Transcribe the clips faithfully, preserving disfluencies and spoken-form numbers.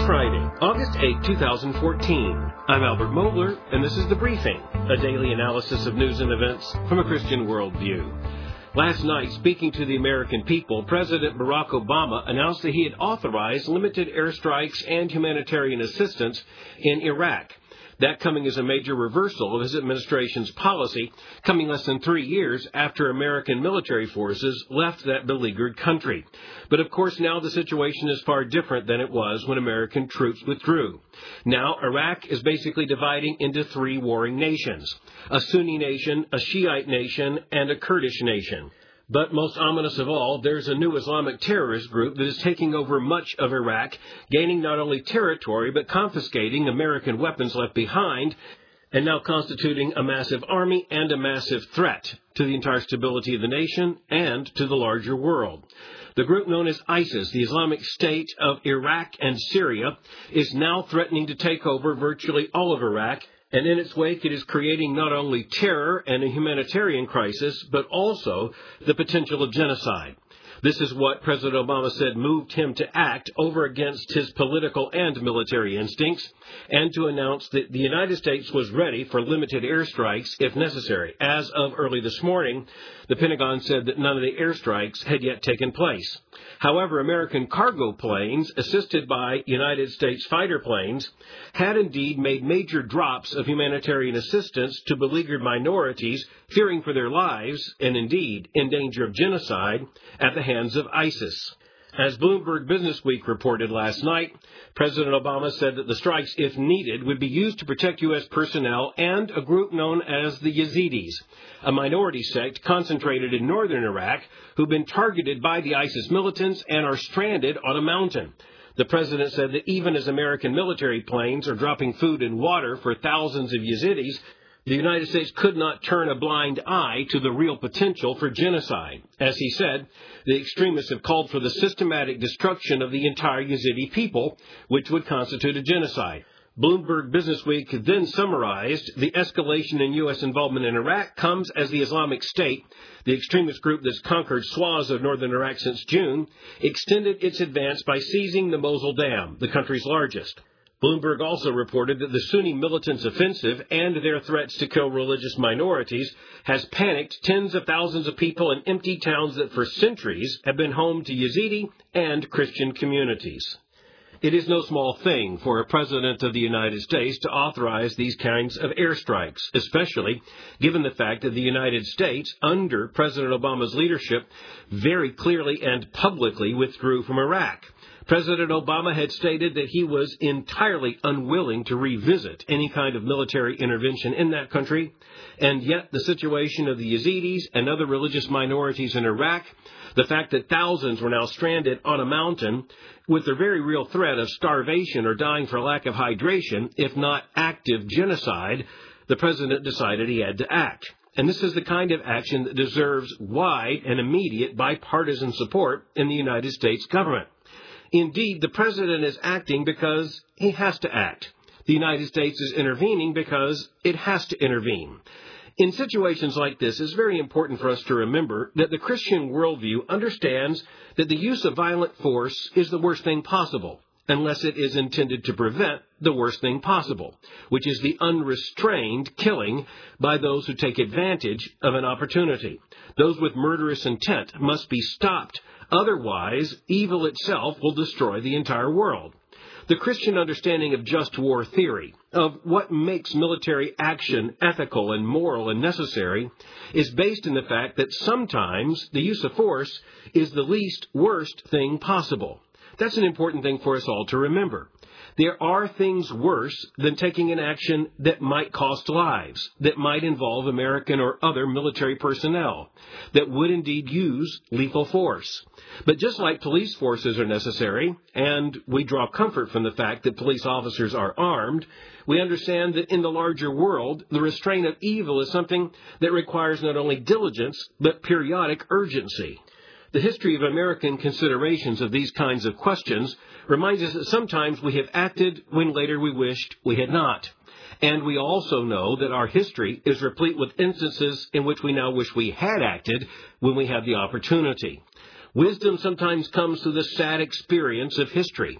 Friday, August eighth, two thousand fourteen. I'm Albert Mohler, and this is The Briefing, a daily analysis of news and events from a Christian worldview. Last night, speaking to the American people, President Barack Obama announced that he had authorized limited airstrikes and humanitarian assistance in Iraq. That coming as a major reversal of his administration's policy, coming less than three years after American military forces left that beleaguered country. But of course now the situation is far different than it was when American troops withdrew. Now Iraq is basically dividing into three warring nations: a Sunni nation, a Shiite nation, and a Kurdish nation. But most ominous of all, there's a new Islamic terrorist group that is taking over much of Iraq, gaining not only territory, but confiscating American weapons left behind, and now constituting a massive army and a massive threat to the entire stability of the nation and to the larger world. The group known as ISIS, the Islamic State of Iraq and Syria, is now threatening to take over virtually all of Iraq, and in its wake, it is creating not only terror and a humanitarian crisis, but also the potential of genocide. This is what President Obama said moved him to act over against his political and military instincts, and to announce that the United States was ready for limited airstrikes if necessary. As of early this morning, the Pentagon said that none of the airstrikes had yet taken place. However, American cargo planes, assisted by United States fighter planes, had indeed made major drops of humanitarian assistance to beleaguered minorities fearing for their lives, and indeed in danger of genocide, at the hands of ISIS. As Bloomberg Businessweek reported last night, President Obama said that the strikes, if needed, would be used to protect U S personnel and a group known as the Yazidis, a minority sect concentrated in northern Iraq who've been targeted by the ISIS militants and are stranded on a mountain. The president said that even as American military planes are dropping food and water for thousands of Yazidis, the United States could not turn a blind eye to the real potential for genocide. As he said, the extremists have called for the systematic destruction of the entire Yazidi people, which would constitute a genocide. Bloomberg Businessweek then summarized the escalation in U S involvement in Iraq comes as the Islamic State, the extremist group that's conquered swaths of northern Iraq since June, extended its advance by seizing the Mosul Dam, the country's largest. Bloomberg also reported that the Sunni militants' offensive and their threats to kill religious minorities has panicked tens of thousands of people in empty towns that for centuries have been home to Yazidi and Christian communities. It is no small thing for a president of the United States to authorize these kinds of airstrikes, especially given the fact that the United States, under President Obama's leadership, very clearly and publicly withdrew from Iraq. President Obama had stated that he was entirely unwilling to revisit any kind of military intervention in that country, and yet the situation of the Yazidis and other religious minorities in Iraq, the fact that thousands were now stranded on a mountain with the very real threat of starvation or dying for lack of hydration, if not active genocide, the president decided he had to act. And this is the kind of action that deserves wide and immediate bipartisan support in the United States government. Indeed, the president is acting because he has to act. The United States is intervening because it has to intervene. In situations like this, it's very important for us to remember that the Christian worldview understands that the use of violent force is the worst thing possible, unless it is intended to prevent the worst thing possible, which is the unrestrained killing by those who take advantage of an opportunity. Those with murderous intent must be stopped. Otherwise, evil itself will destroy the entire world. The Christian understanding of just war theory, of what makes military action ethical and moral and necessary, is based in the fact that sometimes the use of force is the least worst thing possible. That's an important thing for us all to remember. There are things worse than taking an action that might cost lives, that might involve American or other military personnel, that would indeed use lethal force. But just like police forces are necessary, and we draw comfort from the fact that police officers are armed, we understand that in the larger world, the restraint of evil is something that requires not only diligence, but periodic urgency. The history of American considerations of these kinds of questions reminds us that sometimes we have acted when later we wished we had not. And we also know that our history is replete with instances in which we now wish we had acted when we had the opportunity. Wisdom sometimes comes through the sad experience of history.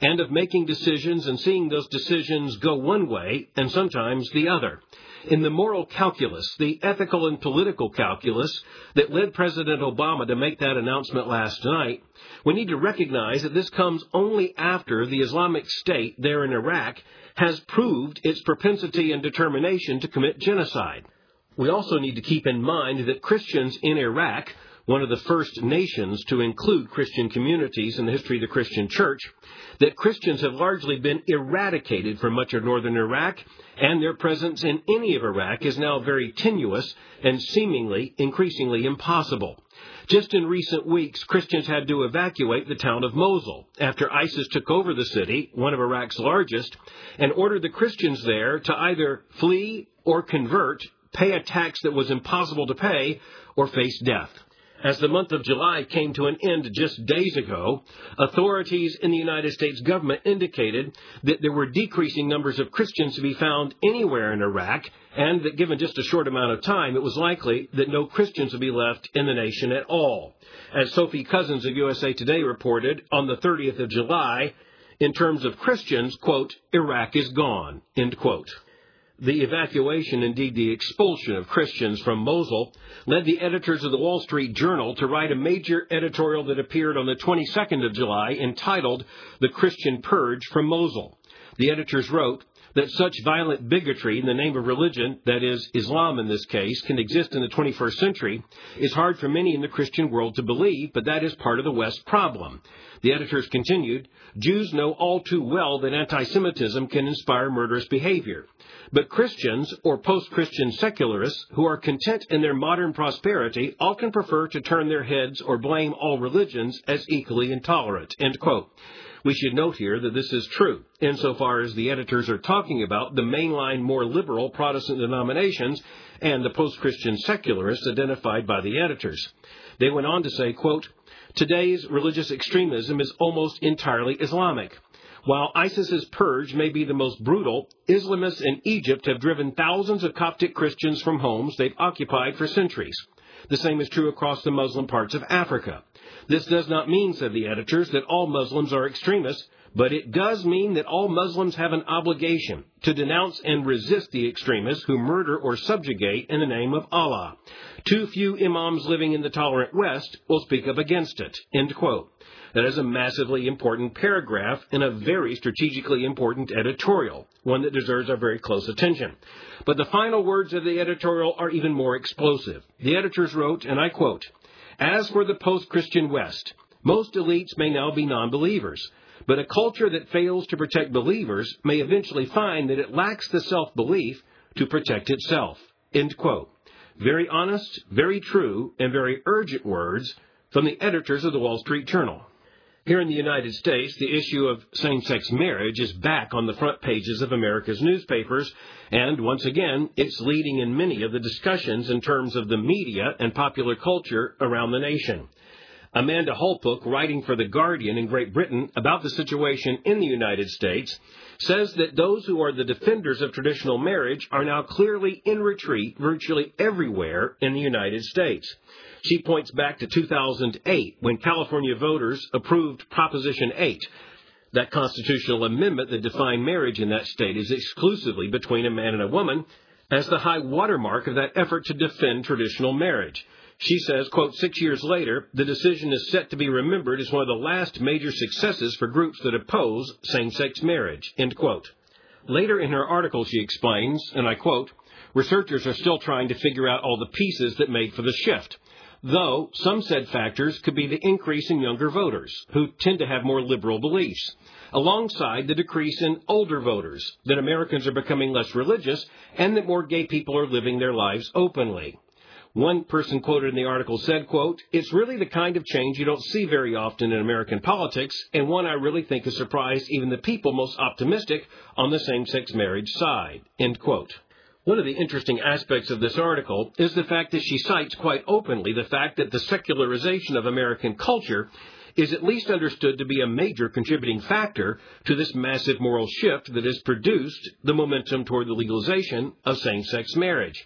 and of making decisions and seeing those decisions go one way and sometimes the other. In the moral calculus, the ethical and political calculus that led President Obama to make that announcement last night, we need to recognize that this comes only after the Islamic State there in Iraq has proved its propensity and determination to commit genocide. We also need to keep in mind that Christians in Iraq, one of the first nations to include Christian communities in the history of the Christian church, that Christians have largely been eradicated from much of northern Iraq, and their presence in any of Iraq is now very tenuous and seemingly increasingly impossible. Just in recent weeks, Christians had to evacuate the town of Mosul after ISIS took over the city, one of Iraq's largest, and ordered the Christians there to either flee or convert, pay a tax that was impossible to pay, or face death. As the month of July came to an end just days ago, authorities in the United States government indicated that there were decreasing numbers of Christians to be found anywhere in Iraq, and that given just a short amount of time, it was likely that no Christians would be left in the nation at all. As Sophie Cousins of U S A Today reported on the thirtieth of July, in terms of Christians, quote, Iraq is gone, end quote. The evacuation, indeed the expulsion of Christians from Mosul, led the editors of the Wall Street Journal to write a major editorial that appeared on the twenty-second of July entitled The Christian Purge from Mosul. The editors wrote that such violent bigotry in the name of religion, that is, Islam in this case, can exist in the twenty-first century is hard for many in the Christian world to believe, but that is part of the West's problem. The editors continued, Jews know all too well that anti-Semitism can inspire murderous behavior. But Christians, or post-Christian secularists, who are content in their modern prosperity, often prefer to turn their heads or blame all religions as equally intolerant, end quote. We should note here that this is true, insofar as the editors are talking about the mainline, more liberal Protestant denominations and the post-Christian secularists identified by the editors. They went on to say, quote, today's religious extremism is almost entirely Islamic. While ISIS's purge may be the most brutal, Islamists in Egypt have driven thousands of Coptic Christians from homes they've occupied for centuries. The same is true across the Muslim parts of Africa. This does not mean, said the editors, that all Muslims are extremists, but it does mean that all Muslims have an obligation to denounce and resist the extremists who murder or subjugate in the name of Allah. Too few imams living in the tolerant West will speak up against it, end quote. That is a massively important paragraph in a very strategically important editorial, one that deserves our very close attention. But the final words of the editorial are even more explosive. The editors wrote, and I quote, as for the post-Christian West, most elites may now be non-believers, but a culture that fails to protect believers may eventually find that it lacks the self-belief to protect itself, end quote. Very honest, very true, and very urgent words from the editors of the Wall Street Journal. Here in the United States, the issue of same-sex marriage is back on the front pages of America's newspapers, and once again, it's leading in many of the discussions in terms of the media and popular culture around the nation. Amanda Holpook, writing for The Guardian in Great Britain about the situation in the United States, says that those who are the defenders of traditional marriage are now clearly in retreat virtually everywhere in the United States. She points back to two thousand eight, when California voters approved Proposition eight, that constitutional amendment that defined marriage in that state as exclusively between a man and a woman, as the high watermark of that effort to defend traditional marriage. She says, quote, six years later, the decision is set to be remembered as one of the last major successes for groups that oppose same-sex marriage, end quote. Later in her article, she explains, and I quote, researchers are still trying to figure out all the pieces that made for the shift, though some said factors could be the increase in younger voters, who tend to have more liberal beliefs, alongside the decrease in older voters, that Americans are becoming less religious, and that more gay people are living their lives openly. One person quoted in the article said, quote, it's really the kind of change you don't see very often in American politics, and one I really think has surprised even the people most optimistic on the same-sex marriage side, end quote. One of the interesting aspects of this article is the fact that she cites quite openly the fact that the secularization of American culture is at least understood to be a major contributing factor to this massive moral shift that has produced the momentum toward the legalization of same-sex marriage.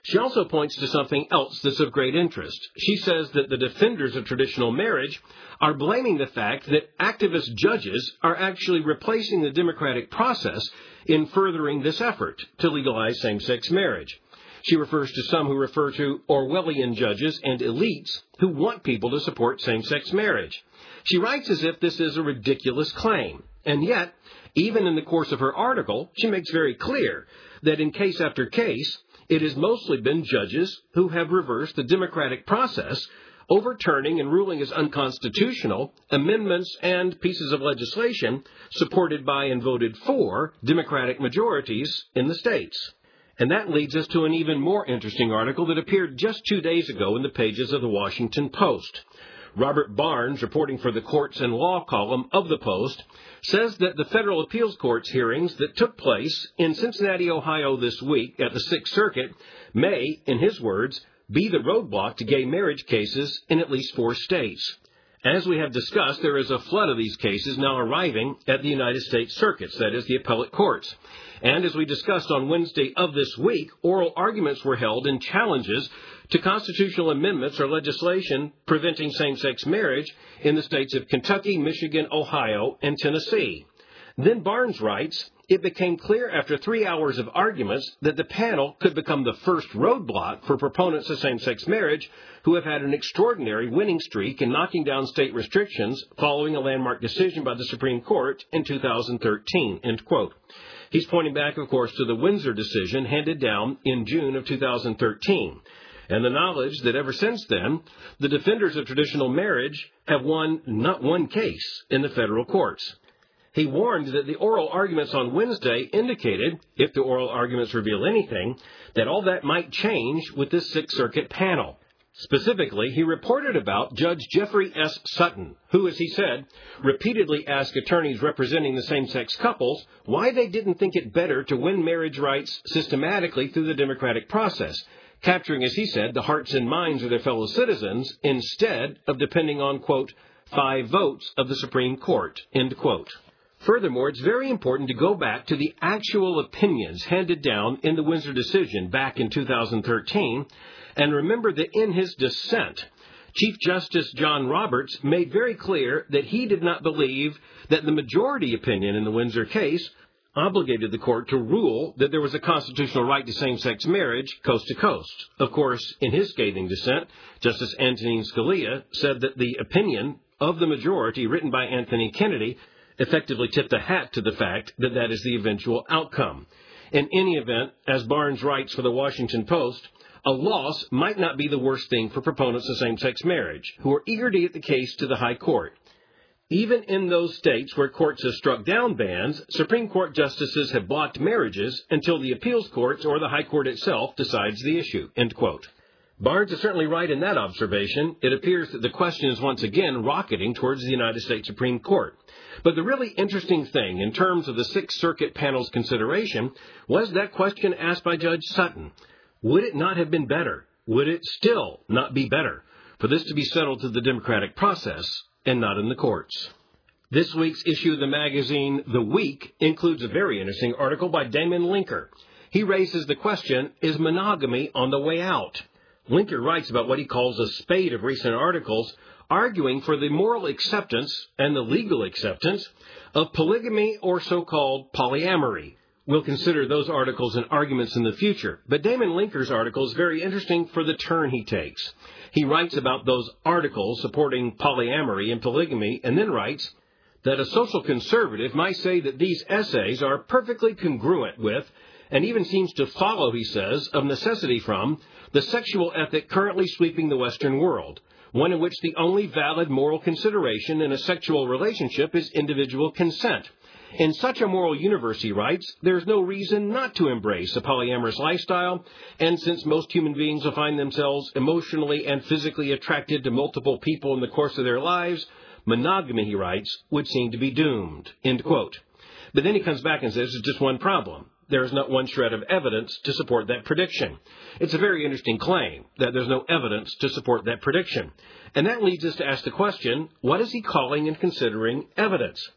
She also points to something else that's of great interest. She says that the defenders of traditional marriage are blaming the fact that activist judges are actually replacing the democratic process in furthering this effort to legalize same-sex marriage. She refers to some who refer to Orwellian judges and elites who want people to support same-sex marriage. She writes as if this is a ridiculous claim, and yet, even in the course of her article, she makes very clear that in case after case, it has mostly been judges who have reversed the democratic process, overturning and ruling as unconstitutional amendments and pieces of legislation supported by and voted for Democratic majorities in the states. And that leads us to an even more interesting article that appeared just two days ago in the pages of the Washington Post. Robert Barnes, reporting for the Courts and Law column of the Post, says that the federal appeals court's hearings that took place in Cincinnati, Ohio this week at the Sixth Circuit may, in his words, be the roadblock to gay marriage cases in at least four states. As we have discussed, there is a flood of these cases now arriving at the United States circuits, that is, the appellate courts. And as we discussed on Wednesday of this week, oral arguments were held in challenges to constitutional amendments or legislation preventing same-sex marriage in the states of Kentucky, Michigan, Ohio, and Tennessee. Then Barnes writes, it became clear after three hours of arguments that the panel could become the first roadblock for proponents of same-sex marriage who have had an extraordinary winning streak in knocking down state restrictions following a landmark decision by the Supreme Court in two thousand thirteen, end quote. He's pointing back, of course, to the Windsor decision handed down in June of two thousand thirteen, and the knowledge that ever since then, the defenders of traditional marriage have won not one case in the federal courts. He warned that the oral arguments on Wednesday indicated, if the oral arguments reveal anything, that all that might change with this Sixth Circuit panel. Specifically, he reported about Judge Jeffrey S. Sutton, who, as he said, repeatedly asked attorneys representing the same-sex couples why they didn't think it better to win marriage rights systematically through the democratic process, capturing, as he said, the hearts and minds of their fellow citizens instead of depending on, quote, five votes of the Supreme Court, end quote. Furthermore, it's very important to go back to the actual opinions handed down in the Windsor decision back in two thousand thirteen, and remember that in his dissent, Chief Justice John Roberts made very clear that he did not believe that the majority opinion in the Windsor case obligated the court to rule that there was a constitutional right to same-sex marriage coast to coast. Of course, in his scathing dissent, Justice Antonin Scalia said that the opinion of the majority written by Anthony Kennedy effectively tipped the hat to the fact that that is the eventual outcome. In any event, as Barnes writes for the Washington Post, a loss might not be the worst thing for proponents of same-sex marriage, who are eager to get the case to the high court. Even in those states where courts have struck down bans, Supreme Court justices have blocked marriages until the appeals courts or the high court itself decides the issue, end quote. Barnes is certainly right in that observation. It appears that the question is once again rocketing towards the United States Supreme Court. But the really interesting thing in terms of the Sixth Circuit panel's consideration was that question asked by Judge Sutton. Would it not have been better? Would it still not be better for this to be settled through the democratic process and not in the courts? This week's issue of the magazine The Week includes a very interesting article by Damon Linker. He raises the question, is monogamy on the way out? Linker writes about what he calls a spate of recent articles arguing for the moral acceptance and the legal acceptance of polygamy or so-called polyamory. We'll consider those articles and arguments in the future, but Damon Linker's article is very interesting for the turn he takes. He writes about those articles supporting polyamory and polygamy and then writes that a social conservative might say that these essays are perfectly congruent with and even seems to follow, he says, of necessity from the sexual ethic currently sweeping the Western world, one in which the only valid moral consideration in a sexual relationship is individual consent. In such a moral universe, he writes, there is no reason not to embrace a polyamorous lifestyle, and since most human beings will find themselves emotionally and physically attracted to multiple people in the course of their lives, monogamy, he writes, would seem to be doomed, end quote. But then he comes back and says there's just one problem. There is not one shred of evidence to support that prediction. It's a very interesting claim that there's no evidence to support that prediction. And that leads us to ask the question, what is he calling and considering evidence?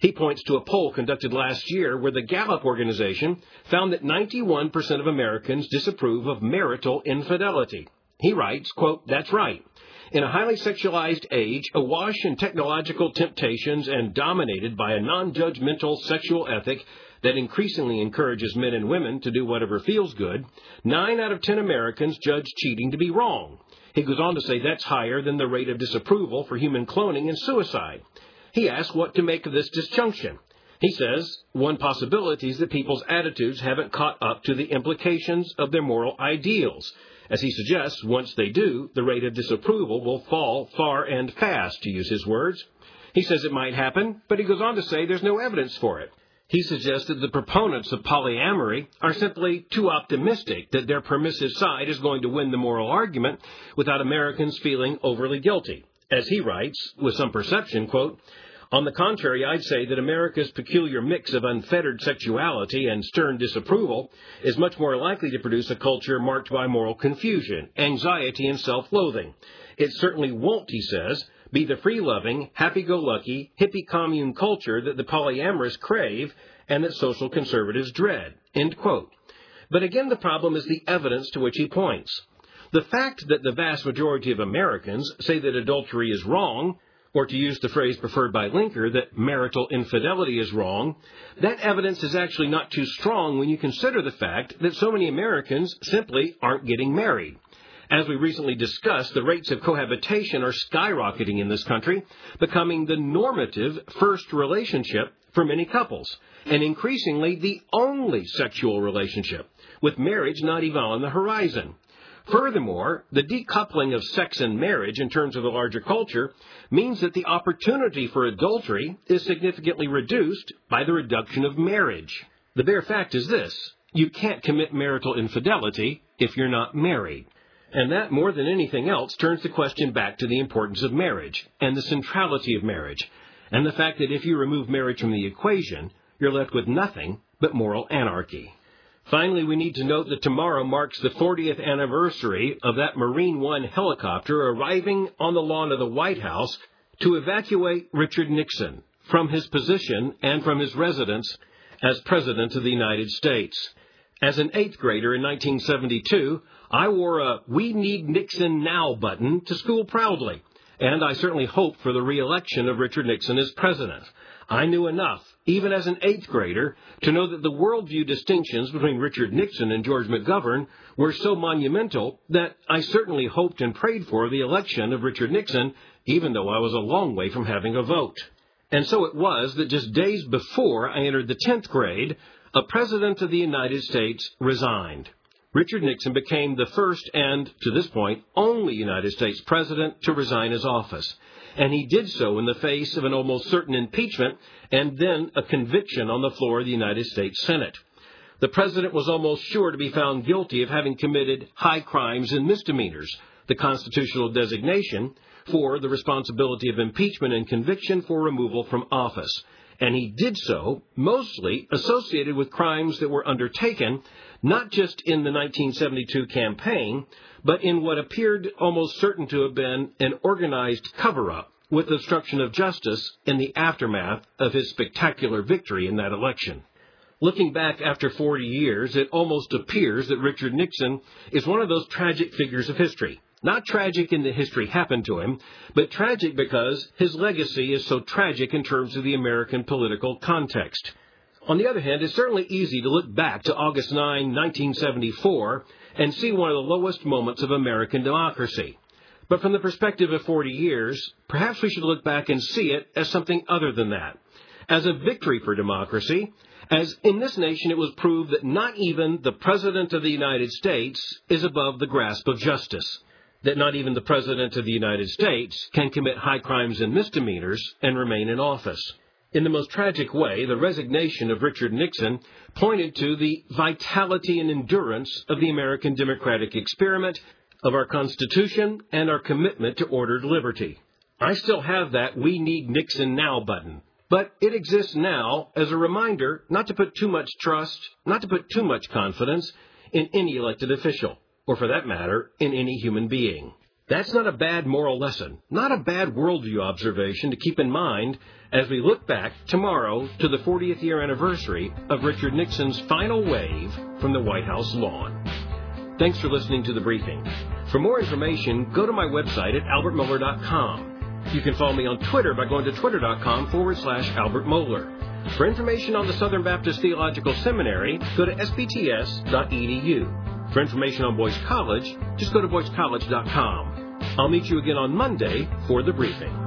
He points to a poll conducted last year where the Gallup organization found that ninety-one percent of Americans disapprove of marital infidelity. He writes, quote, "That's right. In a highly sexualized age, awash in technological temptations and dominated by a non-judgmental sexual ethic that increasingly encourages men and women to do whatever feels good, nine out of ten Americans judge cheating to be wrong." He goes on to say that's higher than the rate of disapproval for human cloning and suicide. He asks what to make of this disjunction. He says one possibility is that people's attitudes haven't caught up to the implications of their moral ideals. As he suggests, once they do, the rate of disapproval will fall far and fast, to use his words. He says it might happen, but he goes on to say there's no evidence for it. He suggests that the proponents of polyamory are simply too optimistic that their permissive side is going to win the moral argument without Americans feeling overly guilty. As he writes, with some perception, quote, "On the contrary, I'd say that America's peculiar mix of unfettered sexuality and stern disapproval is much more likely to produce a culture marked by moral confusion, anxiety, and self-loathing. It certainly won't," he says, "be the free-loving, happy-go-lucky, hippie commune culture that the polyamorous crave and that social conservatives dread." End quote. But again, the problem is the evidence to which he points. The fact that the vast majority of Americans say that adultery is wrong, or to use the phrase preferred by Linker, that marital infidelity is wrong, that evidence is actually not too strong when you consider the fact that so many Americans simply aren't getting married. As we recently discussed, the rates of cohabitation are skyrocketing in this country, becoming the normative first relationship for many couples, and increasingly the only sexual relationship, with marriage not even on the horizon. Furthermore, the decoupling of sex and marriage in terms of the larger culture means that the opportunity for adultery is significantly reduced by the reduction of marriage. The bare fact is this: you can't commit marital infidelity if you're not married. And that, more than anything else, turns the question back to the importance of marriage and the centrality of marriage, and the fact that if you remove marriage from the equation, you're left with nothing but moral anarchy. Finally, we need to note that tomorrow marks the fortieth anniversary of that Marine One helicopter arriving on the lawn of the White House to evacuate Richard Nixon from his position and from his residence as President of the United States. As an eighth grader in nineteen seventy-two, I wore a "We Need Nixon Now" button to school proudly, and I certainly hoped for the re-election of Richard Nixon as president. I knew enough, even as an eighth grader, to know that the worldview distinctions between Richard Nixon and George McGovern were so monumental that I certainly hoped and prayed for the election of Richard Nixon, even though I was a long way from having a vote. And so it was that just days before I entered the tenth grade, a president of the United States resigned. Richard Nixon became the first and, to this point, only United States president to resign his office. And he did so in the face of an almost certain impeachment and then a conviction on the floor of the United States Senate. The president was almost sure to be found guilty of having committed high crimes and misdemeanors, the constitutional designation for the responsibility of impeachment and conviction for removal from office. And he did so mostly associated with crimes that were undertaken not just in the nineteen seventy-two campaign, but in what appeared almost certain to have been an organized cover-up with obstruction of justice in the aftermath of his spectacular victory in that election. Looking back after forty years, it almost appears that Richard Nixon is one of those tragic figures of history. Not tragic in that history happened to him, but tragic because his legacy is so tragic in terms of the American political context. On the other hand, it's certainly easy to look back to August ninth, nineteen seventy-four, and see one of the lowest moments of American democracy. But from the perspective of forty years, perhaps we should look back and see it as something other than that, as a victory for democracy, as in this nation it was proved that not even the President of the United States is above the grasp of justice, that not even the President of the United States can commit high crimes and misdemeanors and remain in office. In the most tragic way, the resignation of Richard Nixon pointed to the vitality and endurance of the American democratic experiment, of our Constitution, and our commitment to ordered liberty. I still have that "We Need Nixon Now" button, but it exists now as a reminder not to put too much trust, not to put too much confidence in any elected official, or for that matter, in any human being. That's not a bad moral lesson, not a bad worldview observation to keep in mind as we look back tomorrow to the fortieth year anniversary of Richard Nixon's final wave from the White House lawn. Thanks for listening to The Briefing. For more information, go to my website at albert mohler dot com. You can follow me on Twitter by going to twitter.com forward slash Albert Mohler. For information on the Southern Baptist Theological Seminary, go to s b t s dot e d u. For information on Boyce College, just go to boyce college dot com. I'll meet you again on Monday for The Briefing.